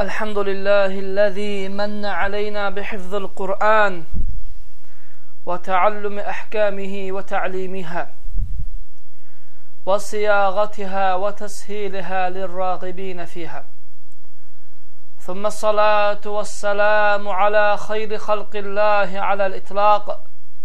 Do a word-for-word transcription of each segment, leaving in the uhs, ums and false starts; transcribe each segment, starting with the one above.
الحمد لله الذي من علينا بحفظ القرآن وتعلم أحكامه وتعليمها وصياغتها وتسهيلها للراغبين فيها، ثم الصلاة والسلام على خير خلق الله على الإطلاق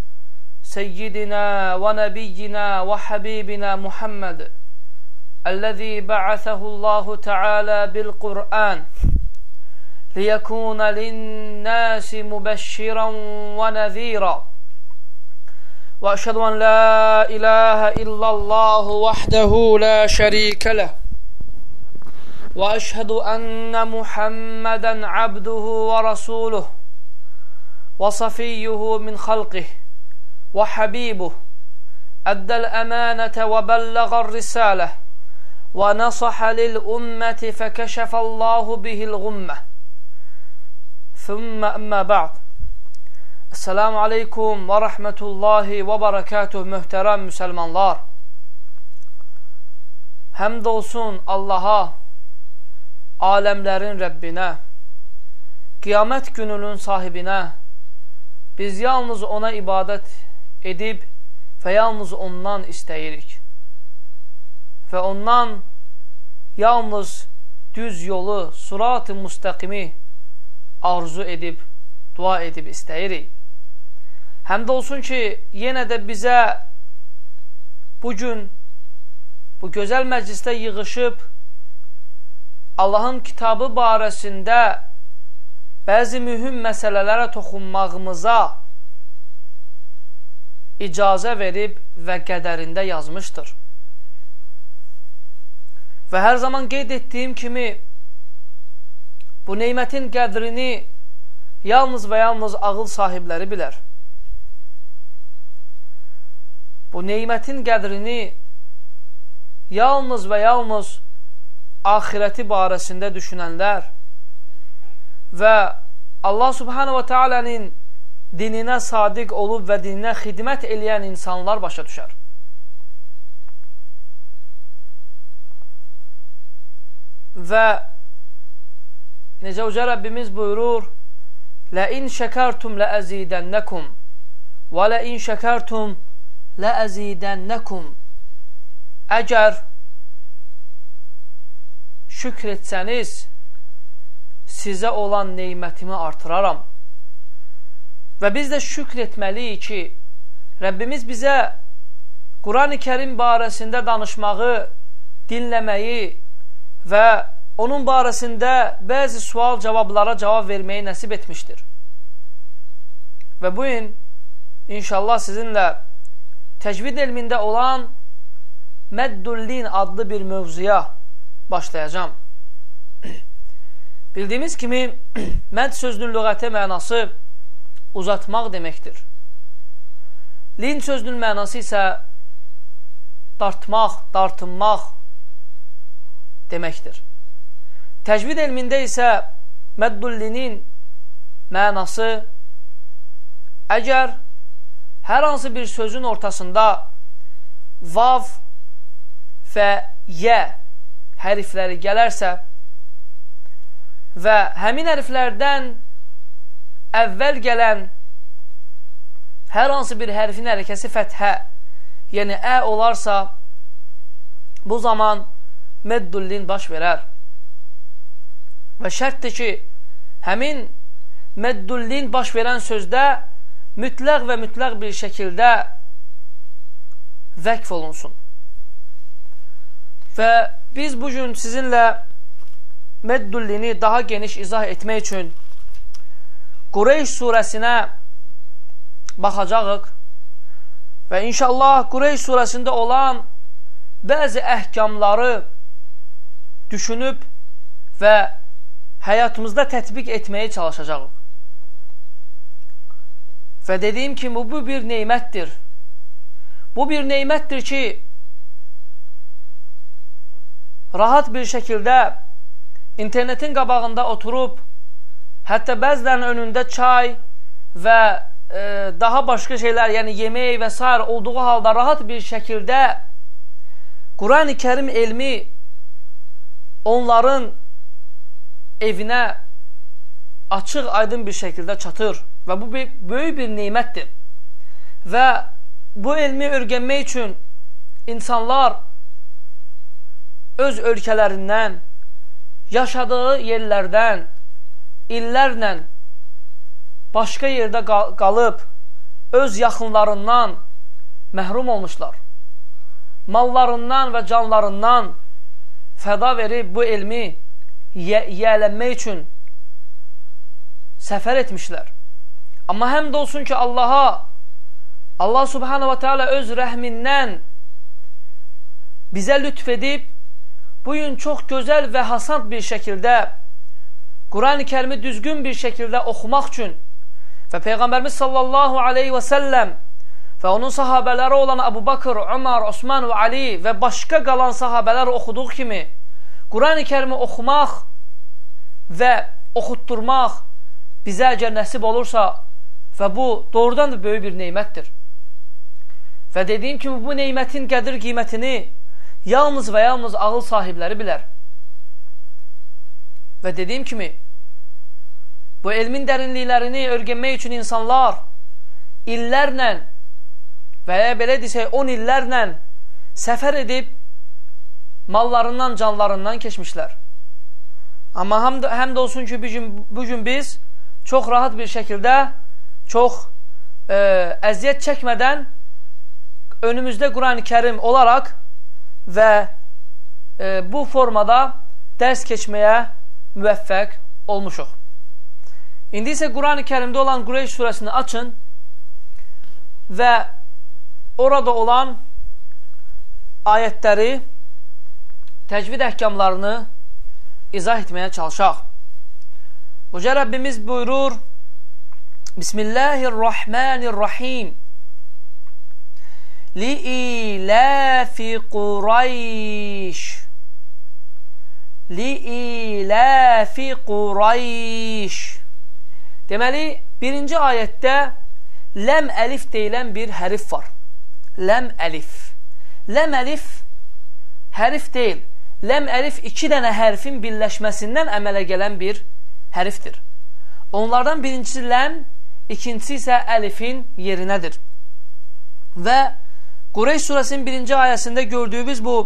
سيدنا ونبينا وحبيبنا محمد الذي بعثه الله تعالى بالقرآن ليكون للناس مبشرا ونذيرا، وأشهد أن لا إله إلا الله وحده لا شريك له، وأشهد أن محمدا عبده ورسوله وصفيه من خلقه وحبيبه، أدى الأمانة وبلغ الرسالة ونصح للأمة فكشف الله به الغمة، ثم أما بعد. Esselamu Aleyküm ve Rahmetullahi ve Berekatuhu mühterem Müslümanlar. Həmd olsun Allaha, alemlerin Rabbinə, qiyamət gününün sahibinə. Biz yalnız ona ibadət edib və yalnız ondan istəyirik. Və ondan yalnız düz yolu, surat-ı müstəqimi arzu edib, dua edib istəyirik. Həmd olsun ki, yenə də bizə bugün bu gözəl məclisdə yığışıb Allahın kitabı barəsində bəzi mühüm məsələlərə toxunmağımıza icazə verib və qədərində yazmışdır. Və hər zaman qeyd etdiyim kimi bu neymətin qədrini yalnız və yalnız ağıl sahibləri bilər. Bu neymətin qədrini yalnız və yalnız ahirəti barəsində düşünənlər və Allah subhanahu wa ta'ala'nın dininə sadiq olub və dininə xidmət eləyən insanlar başa düşər. Və necə uca Rəbbimiz buyurur: لَاِنْ شَكَرْتُمْ لَأَزِيدَنَّكُمْ وَلَاِنْ شَكَرْتُمْ لَأَزِيدَنَّكُمْ. Əgər şükr etsəniz, sizə olan neymətimi artıraram. Və biz də şükr etməliyik ki, Rəbbimiz bizə Quran-ı Kərim barəsində danışmağı, dinləməyi və onun barəsində bəzi sual cavablara cavab verməyi nəsib etmişdir. Və bu gün inşallah sizinlə təcvid elmində olan Məddüllin adlı bir mövzuya başlayacağım. Bildiyimiz kimi mədd sözünün lüğəti mənası uzatmaq deməkdir. Lin sözünün mənası isə dartmaq, dartınmaq deməkdir. Təcvid elmində isə Məddüllinin mənası əgər hər hansı bir sözün ortasında vav və yə hərfləri gələrsə və həmin hərflərdən əvvəl gələn hər hansı bir hərfin hərəkəsi fəthə, yəni ə olarsa, bu zaman Məddüllin baş verər. Və şərtdir ki, həmin Məddüllin baş verən sözdə mütləq və mütləq bir şəkildə vəqf olunsun. Və biz bugün sizinlə Məddüllini daha geniş izah etmək üçün Qureyş surəsinə baxacağıq və inşallah Qureyş surəsində olan bəzi əhkamları düşünüb və həyatımızda tətbiq etməyə çalışacağıq. Və dediyim kimi bu bir neymətdir. Bu bir neymətdir ki, rahat bir şəkildə internetin qabağında oturub, hətta bəzilərinin önündə çay və e, daha başqa şeylər, yəni yemək və s. olduğu halda rahat bir şəkildə Quran-ı Kərim elmi onların evinə açıq, aydın bir şəkildə çatır və bu bir, böyük bir neymətdir. Və bu elmi öyrənmək üçün insanlar öz ölkələrindən, yaşadığı yerlərdən, illərlə başqa yerdə qalıb, öz yaxınlarından məhrum olmuşlar. Mallarından və canlarından fəda verib bu elmi yiyələnmək üçün səfər etmişlər. Amma həmd olsun ki, Allaha, Allah subhanahu wa ta'ala öz rəhmindən bizə lütf edib, bugün çox gözəl və hasant bir şəkildə Quran-ı Kərimi düzgün bir şəkildə oxumaq üçün və Peyğəmbərimiz sallallahu aleyhi və səlləm və onun sahabələri olan Əbu Bakır, Ömər, Osman və Ali və başqa qalan sahabələr oxuduğu kimi Quran-ı Kərimi oxumaq və oxutturmaq bizə əgər nəsib olursa və bu doğrudan da böyük bir neymətdir. Və dediyim kimi bu neymətin qədir qiymətini yalnız və yalnız ağıl sahibləri bilər. Və dediyim kimi bu elmin dərinliklərini öyrənmək üçün insanlar illərlə və ya belə desək on illərlə səfər edib mallarından, canlarından keçmişlər. Amma həm də, həm də olsun ki, bugün, bugün biz çox rahat bir şəkildə, çox e, əziyyət çəkmədən önümüzdə Quran-ı Kərim olaraq və e, bu formada dərs keçməyə müvəffəq olmuşuq. İndi isə Quran-ı Kərimdə olan Qureyş surəsini açın və orada olan ayətləri, təcvid əhkamlarını izah etməyə çalışaq. Uca Rəbbimiz buyurur: Bismillahirrahmanirrahim. Li'ilafi Qurayş. Li'ilafi Qurayş. Deməli, birinci ayətdə ləm əlif deyilən bir hərif var. Ləm əlif. Ləm əlif hərif deyil. Ləm əlif iki dənə hərfin birləşməsindən əmələ gələn bir hərifdir. Onlardan birincisi ləm, ikincisi isə əlifin yerinədir. Və Qureyş surəsinin birinci ayəsində gördüyümüz bu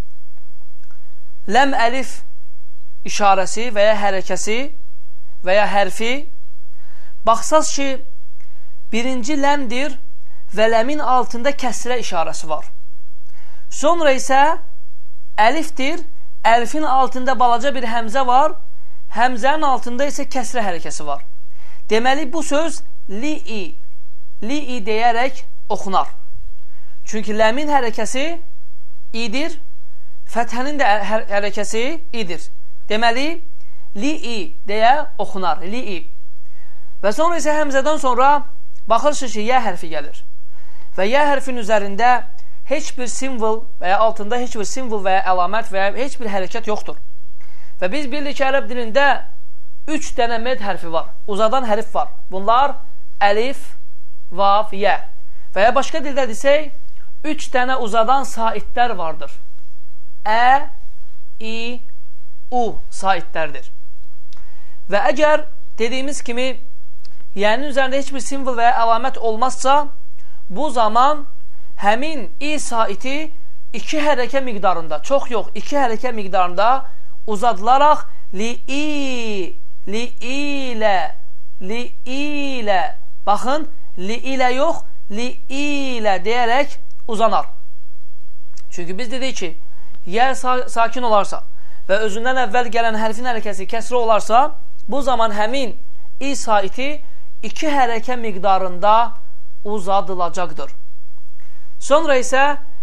ləm əlif işarəsi və ya hərəkəsi və ya hərfi, baxsaz ki, birinci ləmdir və ləmin altında kəsrə işarəsi var. Sonra isə əlifdir, əlifin altında balaca bir həmzə var, həmzənin altında isə kəsrə hərəkəsi var. Deməli, bu söz li-i, li-i deyərək oxunar. Çünki ləmin hərəkəsi idir, fəthənin də hər hərəkəsi idir. Deməli, li-i deyə oxunar, li-i. Və sonra isə həmzədən sonra baxırsınız ki, yə hərfi gəlir. Və yə hərfin üzərində heç bir simvol və ya altında heç bir simvol və ya əlamət və ya heç bir hərəkət yoxdur. Və biz bilirik ki, ərəb dilində üç dənə med hərfi var, uzadan hərif var. Bunlar əlif, vav, yə. Və ya başqa dildə desək, üç dənə uzadan saitlər vardır. Ə, i, u saitlərdir. Və əgər dediyimiz kimi, yənin üzərində heç bir simvol və ya əlamət olmazsa, bu zaman həmin i saiti iki hərəkə miqdarında, çox yox, iki hərəkə miqdarında uzadılaraq li-i, li-ilə, li-ilə, baxın, li-ilə yox, li-ilə deyərək uzanar. Çünki biz dedik ki, yə sakin olarsa və özündən əvvəl gələn hərfin hərəkəsi kəsri olarsa, bu zaman həmin i saiti iki hərəkə miqdarında uzadılacaqdır. Sonra isə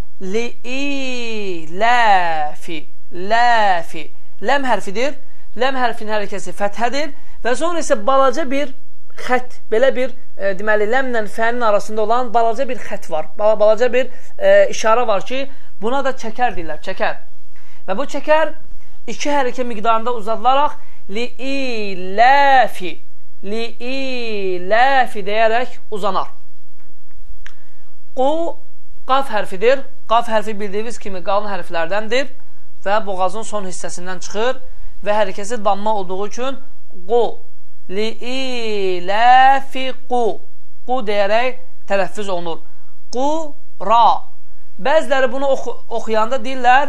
li-i, ləfi, ləfi, ləm hərfidir. Ləm hərfin hərəkəsi fəthədir və sonra isə balaca bir xət, belə bir e, deməli, ləmlə fənin arasında olan balaca bir xət var. Balaca bir e, işarə var ki, buna da çəkər deyirlər, çəkər. Və bu çəkər iki hərəkə miqdarında uzadılaraq li-i, ləfi, li-i, ləfi deyərək uzanar. Qu, qaf hərfidir. Qaf hərfi bildiyiniz kimi qalın hərflərdəndir və boğazın son hissəsindən çıxır və hərəkəsi damma olduğu üçün qu, li-iləfi qu, qu deyərək tələffüz olunur. Qu, ra. Bəziləri bunu oxu oxuyanda deyirlər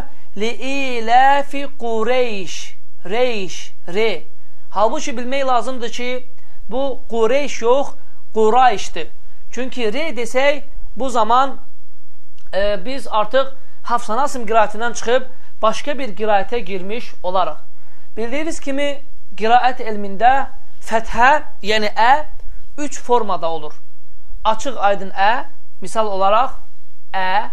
li-iləfi qureyş, reyş, re. Halbuki bilmək lazımdır ki, bu qureyş yox, qurayşdır. Çünki re desək, bu zaman e, biz artıq Hafs-ı Asim qiraətindən çıxıb başqa bir qiraətə girmiş olaraq. Bildiyiniz kimi, qiraət elmində fəthə, yəni ə, üç formada olur. Açıq aydın ə, misal olaraq ə.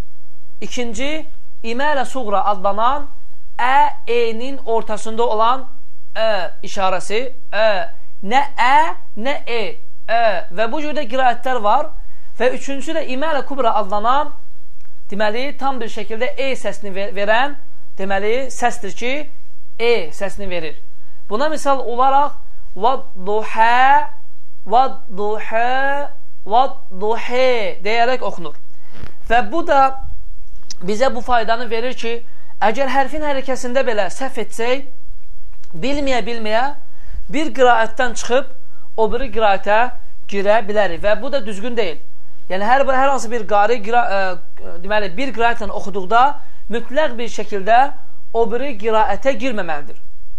İkinci, imələ suğra adlanan ə, e-nin ortasında olan ə işarəsi, ə. Nə ə, nə e, ə. Və bu cürdə qiraətlər var. Və üçüncü də imələ kubra adlanan, deməli, tam bir şəkildə e səsini verən, deməli, səsdir ki, e səsini verir. Buna misal olaraq vəd-duhə, vəd-duhə, vəd-duhə deyərək oxunur. Və bu da bizə bu faydanı verir ki, əgər hərfin hərəkəsində belə səhv etsək, bilməyə-bilməyə bir qiraətdən çıxıb o biri qiraətə girə bilərik və bu da düzgün deyil. Yəni, hər, hər hansı bir qari qira, ə, deməli, bir qiraətlə oxuduqda mütləq bir şəkildə o biri qiraətə girməməlidir.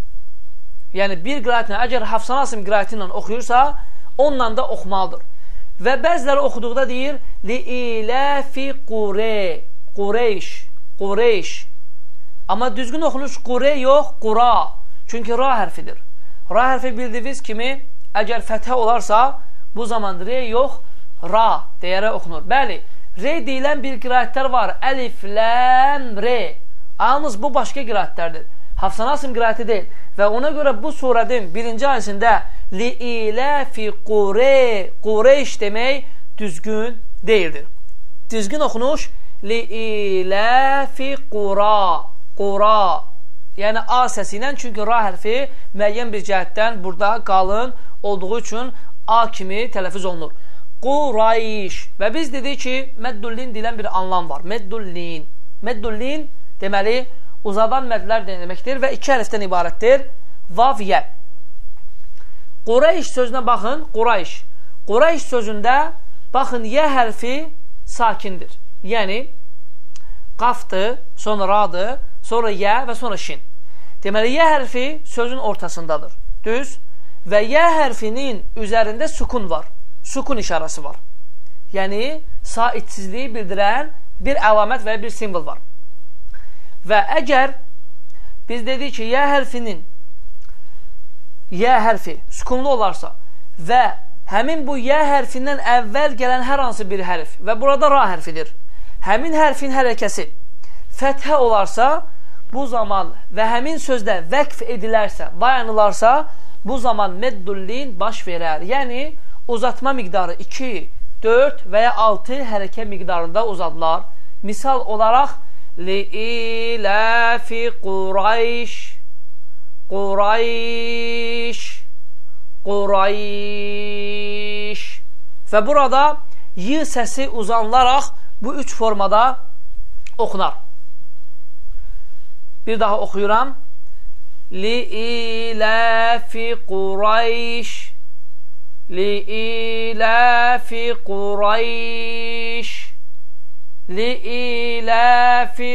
Yəni, bir qiraətlə, əgər Hafs-ı Asim qiraəti ilə oxuyursa, onunla da oxumalıdır. Və bəziləri oxuduqda deyir li-iləfi qure, qureyş, qureyş. Amma düzgün oxunuş qure yox, qura. Çünki ra hərfidir. Ra hərfi bildiyiniz kimi, əgər fəthə olarsa, bu zaman re yox, ra deyərək oxunur. Bəli, re deyilən bir qiraətlər var. Əlif, ləm, re. Yalnız bu başqa qiraətlərdir. Hafs-ı Asim qiraəti deyil. Və ona görə bu surədin birinci ayəsində li-iləfi qure, qureyş demək düzgün deyildir. Düzgün oxunuş li-iləfi qura, qura. Yəni a səsi ilə, çünki ra hərfi müəyyən bir cəhətdən burada qalın olduğu üçün a kimi tələffüz olunur. Qurayş. Və biz dedik ki, meddullin deyilən bir anlam var. Meddullin. Meddullin deməli, uzadan mədlər deməkdir və iki hərfdən ibarətdir. Vav, yə. Qurayş sözünə baxın, Qurayş. Qurayş sözündə, baxın, yə hərfi sakindir. Yəni, qafdır, sonra radır, sonra yə və sonra şin. Deməli, yə hərfi sözün ortasındadır. Düz. Və yə hərfinin üzərində sukun var. Sukun işarəsi var. Yəni, saitsizliyi bildirən bir əlamət və bir simvol var. Və əgər biz dedik ki, yə hərfinin yə hərfi sukunlu olarsa və həmin bu yə hərfindən əvvəl gələn hər hansı bir hərf və burada ra hərfidir. Həmin hərfin hərəkəsi fəthə olarsa, bu zaman və həmin sözdə vəqf edilərsə, dayanılarsa, bu zaman meddullin baş verər. Yəni, uzatma miqdarı iki, dörd və ya altı hərəkə miqdarında uzadılar. Misal olaraq li-iləfi qurayş, qurayş, qurayş. Və burada y səsi uzanılaraq bu üç formada oxunar. Bir daha oxuyuram. Li-iləfi qurayş, li-iləfi qurayş, li-iləfi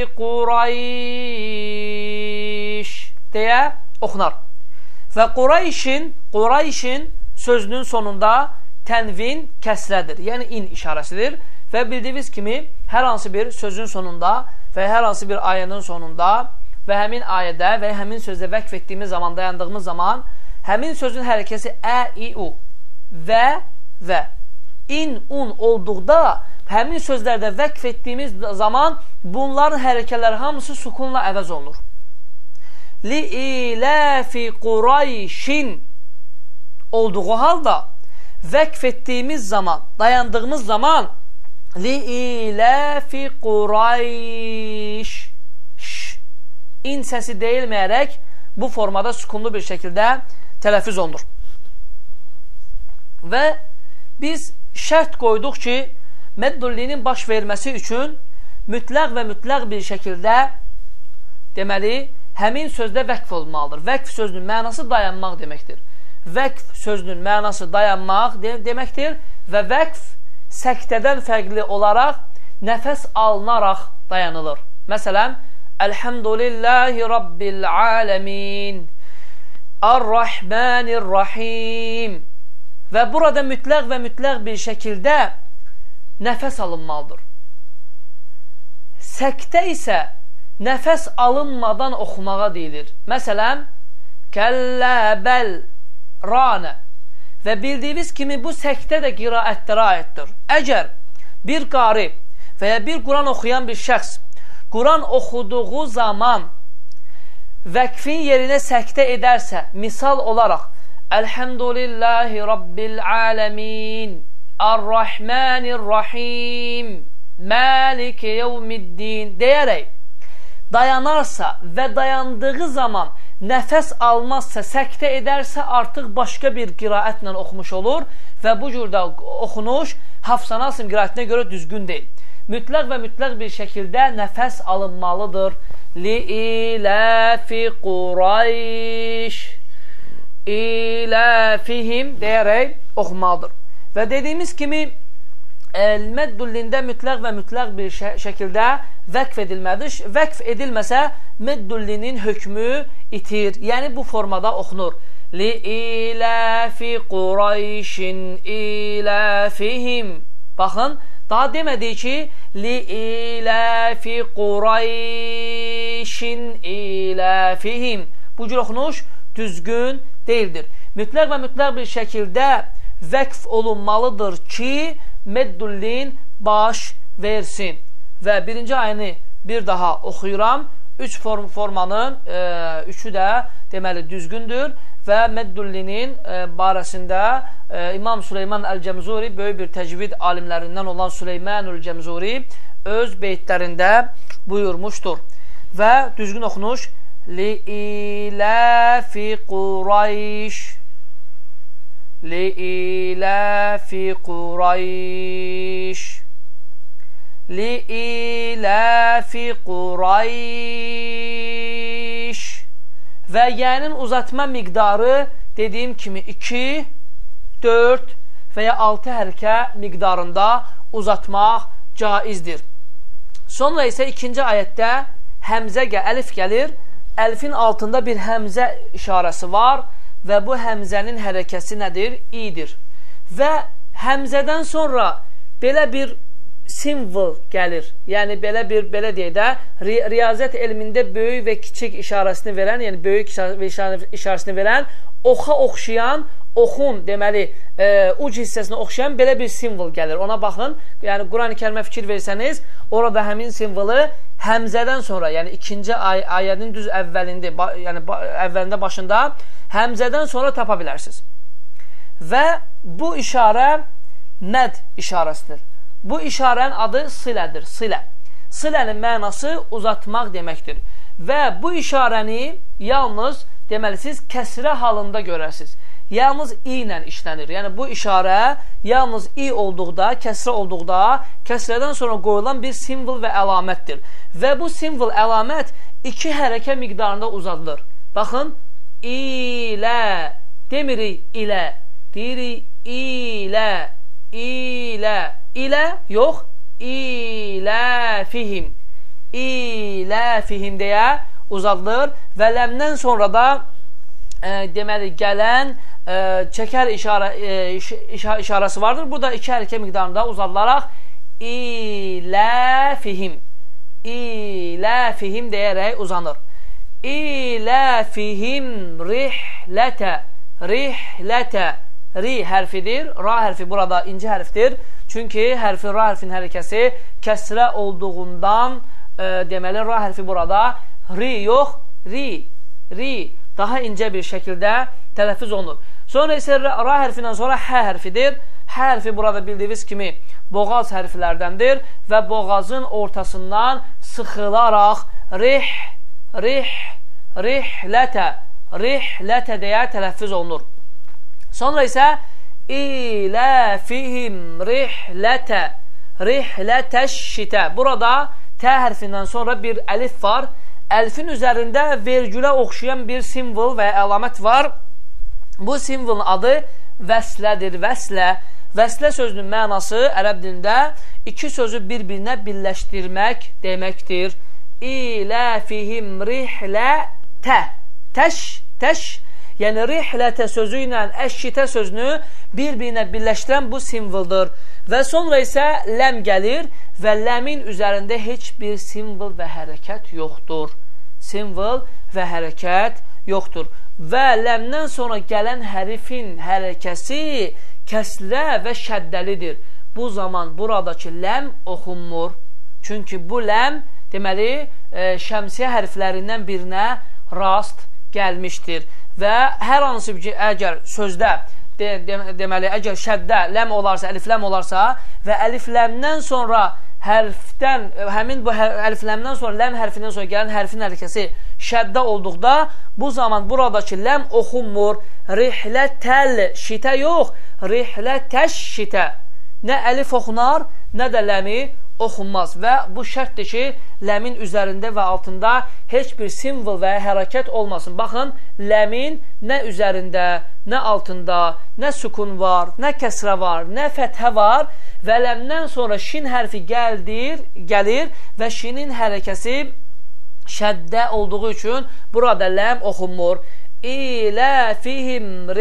qurayş deyə oxunar. Və Qurayşin, Qurayşin sözünün sonunda tənvin kəsrədir, yəni in işarəsidir. Və bildiyiniz kimi, hər hansı bir sözün sonunda və hər hansı bir ayənin sonunda və həmin ayədə və həmin sözdə vəqf etdiyimiz zaman, dayandığımız zaman, həmin sözün hərəkəsi ə, i, u və və in, un olduqda həmin sözlərdə vəqf etdiyimiz zaman bunların hərəkələri hamısı sukunla əvəz olunur. Li-iləfi qurayşin olduğu halda vəqf etdiyimiz zaman, dayandığımız zaman li-iləfi qurayş in səsi deyilməyərək bu formada sukunlu bir şəkildə tələffüz olunur. Və biz şərt qoyduq ki, meddullinin baş verməsi üçün mütləq və mütləq bir şəkildə deməli, həmin sözdə vəqf olmalıdır. Vəqf sözünün mənası dayanmaq deməkdir. Vəqf sözünün mənası dayanmaq de deməkdir və vəqf səktədən fərqli olaraq nəfəs alınaraq dayanılır. Məsələn, Elhamdülillahi Rabbil aləmin, Ar-Rahmanir-Rahim və burada mütləq və mütləq bir şəkildə nəfəs alınmalıdır. Səktə isə nəfəs alınmadan oxumağa deyilir. Məsələn, Kəllə bəl ranə və bildiyiniz kimi bu səktə də qiraətlərə aiddir. Əgər bir qari və ya bir Quran oxuyan bir şəxs Quran oxuduğu zaman vəqfin yerinə səktə edərsə, misal olaraq Elhamdülillahi Rabbil aləmin, Ar-Rahmanir-Rahim, Maliki yevmiddin deyərək dayanarsa və dayandığı zaman nəfəs almazsa, səktə edərsə, artıq başqa bir qiraətlə oxumuş olur və bu cürdə oxunuş Hafs-ı Nasım qiraətinə görə düzgün deyil. Mütləq və mütləq bir şəkildə nəfəs alınmalıdır. Li-iləfi Qurayş, iləfihim deyərək oxumalıdır. Və dediyimiz kimi meddüllində mütləq və mütləq bir şəkildə vəqf edilmədir. Vəqf edilməsə meddullinin hökmü itir. Yəni bu formada oxunur. Li-iləfi Qurayşin iləfihim. Baxın, daha demədik ki, li-iləfi Qurayşin iləfihim. Bu cür oxunuş düzgün deyildir. Mütləq və mütləq bir şəkildə vəqf olunmalıdır ki, meddullin baş versin. Və birinci ayını bir daha oxuyuram. Üç form, formanın e, üçü də deməli düzgündür və meddullinin e, barəsində e, İmam Süleyman Əl-Cəmzuri, böyük bir təcvid alimlərindən olan Süleymanul Cəmzuri öz beytlərində buyurmuşdur. Və düzgün oxunuş Li-iləfi Qurayş, Li-iləfi Qurayş, Li-iləfi Qurayş. Və yənin uzatma miqdarı dediyim kimi iki, dörd və ya altı hərəkə miqdarında uzatmaq caizdir. Sonra isə ikinci ayətdə həmzə, əlif gəlir. Əlifin altında bir həmzə işarəsi var və bu həmzənin hərəkəsi nədir? İdir. Və həmzədən sonra belə bir simvol gəlir. Yəni, belə bir, belə deyək də, riyazət elmində böyük və kiçik işarəsini verən, yəni böyük işarəsini verən, oxa oxşayan, oxun, deməli, e, uc hissəsini oxşayan belə bir simvol gəlir. Ona baxın, yəni Quran-ı Kərimə fikir versəniz, orada həmin simvolu həmzədən sonra, yəni ikinci ay, ayənin düz əvvəlində, ba, yəni ba, əvvəlində başında həmzədən sonra tapa bilərsiniz. Və bu işarə məd işarəsidir. Bu işarənin adı silədir, silə. Silənin mənası uzatmaq deməkdir. Və bu işarəni yalnız, deməli, siz kəsrə halında görərsiniz. Yalnız i ilə işlənir. Yəni, bu işarə yalnız i olduqda, kəsrə olduqda, kəsrədən sonra qoyulan bir simvol və əlamətdir. Və bu simvol, əlamət iki hərəkə miqdarında uzadılır. Baxın, ilə, demirik ilə, deyirik ilə, ilə, ilə, yox, iləfihim, iləfihim deyə uzadılır və ləmdən sonra da e, deməli, gələn e, çəkər işarə, e, işarə, işarəsi vardır. Bu da iki hərəkə miqdarında uzadılaraq iləfihim, iləfihim deyərək uzanır. İləfihim rihlətə, rihlətə, ri hərfidir, ra hərfi burada inci hərfdir. Çünki hərfin, ra hərfin hərəkəsi kəsrə olduğundan e, deməli, ra hərfi burada ri yox, ri, ri daha incə bir şəkildə tələffüz olunur. Sonra isə ra hərfindən sonra hə hərfidir. Hə hərfi burada bildiyiniz kimi boğaz hərflərdəndir və boğazın ortasından sıxılaraq rih, rih, rihlətə, rihlətə deyə tələffüz olunur. Sonra isə İləfihim rihlətə, rihlətəş-şitə. Burada tə hərfindən sonra bir əlif var. əlfin üzərində vergülə oxşayan bir simvol və əlamət var. Bu simvolun adı vəslədir, vəslə. Vəslə sözünün mənası ərəb dilində iki sözü bir-birinə birləşdirmək deməkdir. İləfihim rihlətə. Təş, təş. Yəni, rihlətə sözü ilə əşşitə sözünü bir-birinə birləşdirən bu simvoldur. Və sonra isə ləm gəlir və ləmin üzərində heç bir simvol və hərəkət yoxdur. Simvol və hərəkət yoxdur. Və ləmdən sonra gələn hərfin hərəkəsi kəsrə və şəddəlidir. Bu zaman buradakı ləm oxunmur. Çünki bu ləm, deməli, e, şəmsiyə hərflərindən birinə rast gəlmişdir. Və hər hansı ki, əgər sözdə, de, de, deməli, əgər şəddə ləm olarsa, əlifləm olarsa və əlifləmdən sonra hərfdən, həmin bu hər, əlifləmdən sonra, ləm hərfindən sonra gələn hərfin hərəkəsi şəddə olduqda, bu zaman buradakı ləm oxunmur. Rihlətəl şitə yox, rihlətəş şitə. Nə əlif oxunar, nə də ləmi oxunmaz və bu şərtdir ki, ləmin üzərində və altında heç bir simvol və hərəkət olmasın. Baxın, ləmin nə üzərində, nə altında, nə sukun var, nə kəsrə var, nə fəthə var və ləmdən sonra şin hərfi gəldir, gəlir və şinin hərəkəsi şəddə olduğu üçün burada ləm oxunmur. İləfihim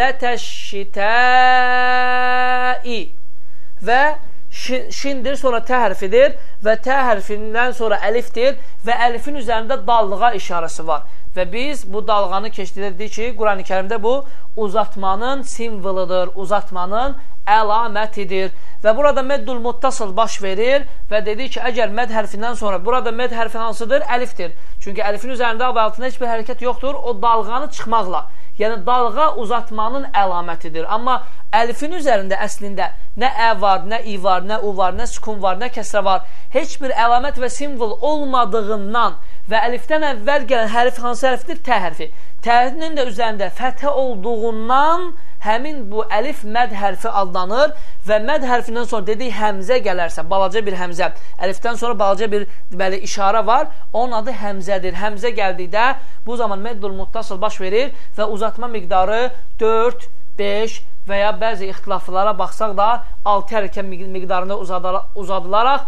rihlətəşşitəi və şindir, sonra tə hərfidir və tə hərfindən sonra əlifdir və əlifin üzərində dallığa işarəsi var. Və biz bu dalğanı keçdirdik ki, Quran-ı Kərimdə bu uzatmanın simvoludur, uzatmanın əlamətidir. Və burada meddul muttasıl baş verir və dedik ki, əgər məd hərfindən sonra, burada məd hərfi hansıdır? Əlifdir. Çünki əlifin üzərində və altında heç bir hərəkət yoxdur, o dalğanı çıxmaqla. Yəni, dalğa uzatmanın əlamətidir. Amma əlifin üzərində əslində nə ə var, nə i var, nə u var, nə sukun var, nə kəsrə var. Heç bir əlamət və simvol olmadığından və əlifdən əvvəl gələn hərf hansı hərfdir? Tə hərfi. Tənin də üzərində fəthə olduğundan həmin bu əlif məd hərfi adlanır və məd hərfindən sonra dedik həmzə gələrsə, balaca bir həmzə, əlifdən sonra balaca bir deməli, işarə var, onun adı həmzədir. Həmzə gəldikdə bu zaman meddul muttasıl baş verir və uzatma miqdarı dörd, beş və ya bəzi ixtilaflara baxsaq da altı hərəkət miqdarında uzadılaraq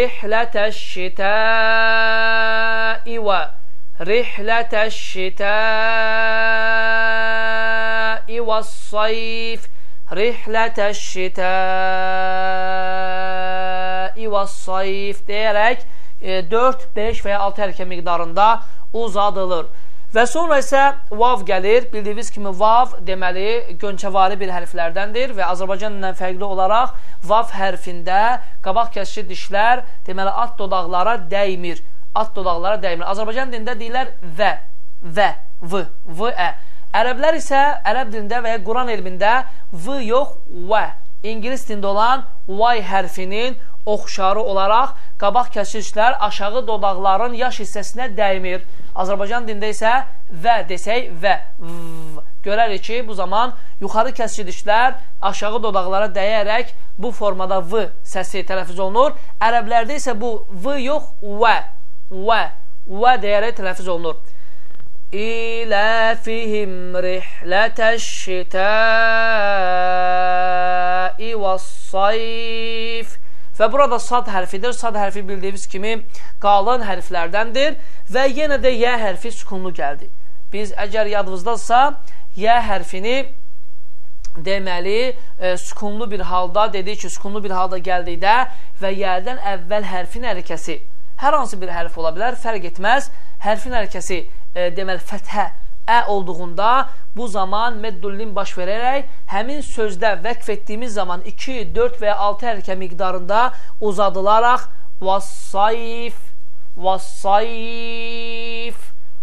rihlətəşşitəi və rihlətəşşitəi və sayf rihlətəşşitəi və sayf deyərək dörd, beş və ya altı hərəkət miqdarında uzadılır. Və sonra isə vav gəlir. Bildiyiniz kimi vav deməli gönçəvari bir hərflərdəndir və Azərbaycanla fərqli olaraq vav hərfində qabaq kəsici dişlər deməli at dodaqlara dəymir. At dodaqlara dəymir. Azərbaycan dilində deyirlər və, və, v, v, ə. Ərəblər isə ərəb dilində və ya Quran elmində v yox, və. İngilis dilində olan y hərfinin oxşarı olaraq qabaq kəsicilər aşağı dodaqların yaş hissəsinə dəymir. Azərbaycan dilində isə və desək və v. Görərik ki, bu zaman yuxarı kəsici dişlər aşağı dodaqlara dəyərək bu formada v səsi tələffüz olunur. Ərəblərdə isə bu v yox, və, və, və deyərək tələffüz olunur. İləfihim rihlətəşşitəi və sayf. Və burada sad hərfidir. Sad hərfi bildiyimiz kimi qalın hərflərdəndir və yenə də yə hərfi sükunlu gəldi. Biz əgər yadınızdadsa, yə hərfini deməli e, sükunlu bir halda, dedik ki, sükunlu bir halda gəldikdə və yərdən əvvəl hərfin hərəkəsi, hər hansı bir hərf ola bilər, fərq etməz, hərfin hərəkəsi e, deməli fəthə, ə olduğunda bu zaman meddullin baş verərək həmin sözdə vəqf etdiyimiz zaman iki, dörd və ya altı hərəkə miqdarında uzadılaraq vassayif, vassayif,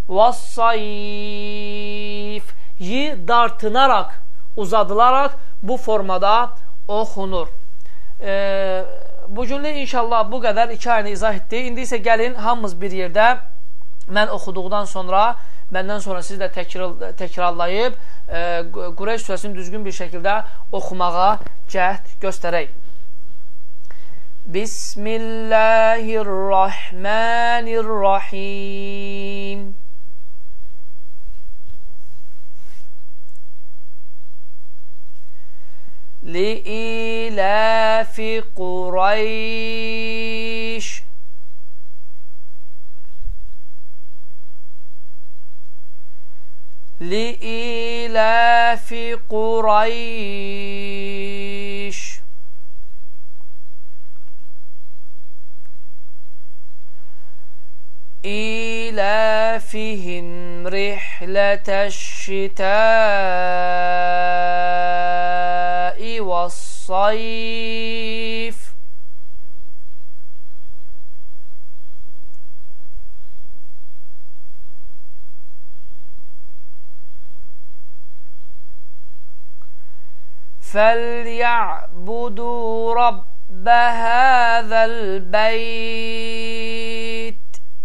vassayif yi dartınaraq, uzadılaraq bu formada oxunur. E, bugünlük inşallah bu qədər iki ayını izah etdik. İndi isə gəlin hamımız bir yerdə mən oxuduqdan sonra məndən sonra siz də təkrar, təkrarlayıb e, Qureyş surəsini düzgün bir şəkildə oxumağa cəhd göstərək. Bismillahirrahmanirrahim. Li'ilafi Qurayş Li'ilafi Qurayş İlafihim rihleteşşitâ'i ve's-sayf فَلْيَعْبُدُوا رَبَّ هَذَا الْبَيْتِ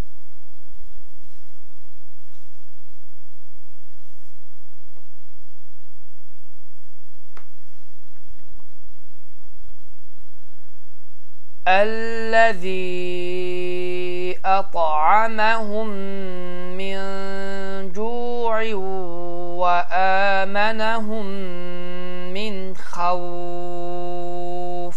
الَّذِي أَطْعَمَهُم مِّن جُوعٍ وَآمَنَهُم مِّنْ خَوْفٍ.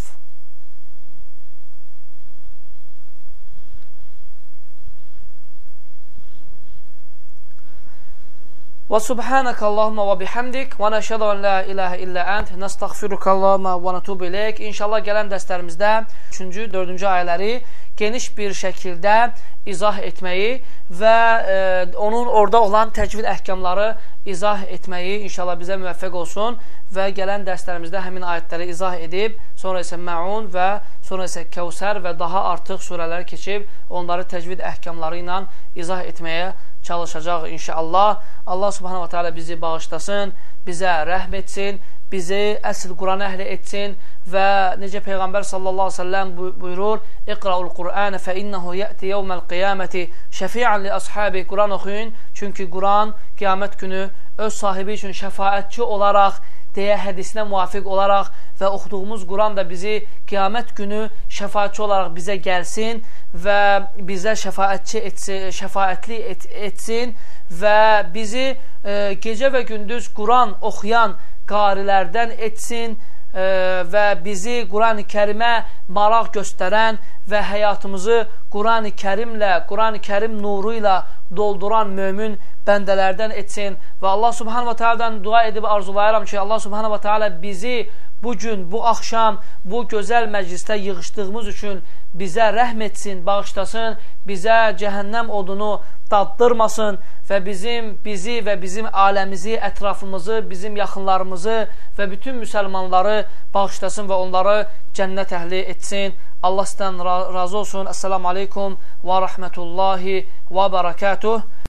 وسبحانك اللهم وبحمدك ونشهد أن لا إله إلا أنت نستغفرك اللهم ونتوب إليك. İnşallah gələn dərslərimizdə üçüncü, dördüncü ayələri geniş bir şəkildə izah etməyi və e, onun orada olan təcvid əhkamları izah etməyi inşallah bizə müvəffəq olsun və gələn dərslərimizdə həmin ayətləri izah edib, sonra isə Məun və sonra isə Kəvsər və daha artıq surələri keçib onları təcvid əhkamları ilə izah etməyə çalışacaq inşallah. Allah subhanahu wa ta'ala bizi bağışlasın, bizə rəhm etsin, bizi əsl Quran əhli etsin və necə Peyğəmbər sallallahu aleyhi ve sellem buyurur: İqra'ul Qur'an fe innehu ya'ti yevmel qiyameti şefi'an li ashabi. Quran oxuyun, çünki Quran qiyamət günü öz sahibi üçün şəfaətçi olaraq deyə hədisinə müvafiq olaraq və oxuduğumuz Quran da bizi qiyamət günü şəfaətçi olaraq bizə gəlsin və bizə şəfaətçi etsin, şəfaətli et, etsin və bizi e, gecə və gündüz Quran oxuyan qarilərdən etsin e, və bizi Quran-ı Kərimə maraq göstərən və həyatımızı Quran-ı Kərimlə, Quran-ı Kərim nuru ilə dolduran mömin bəndələrdən etsin və Allah subhanahu wa ta'adan dua edib arzulayıram ki, Allah subhanahu wa ta'ala bizi bugün, bu axşam, bu gözəl məclisdə yığışdığımız üçün bizə rəhm etsin, bağışlasın, bizə cəhənnəm odunu daddırmasın və bizim, bizi və bizim aləmizi, ətrafımızı, bizim yaxınlarımızı və bütün müsəlmanları bağışlasın və onları cənnət əhli etsin. Allah sizdən razı olsun. Esselamu aleykum və rəhmətullahi və bərəkatuh.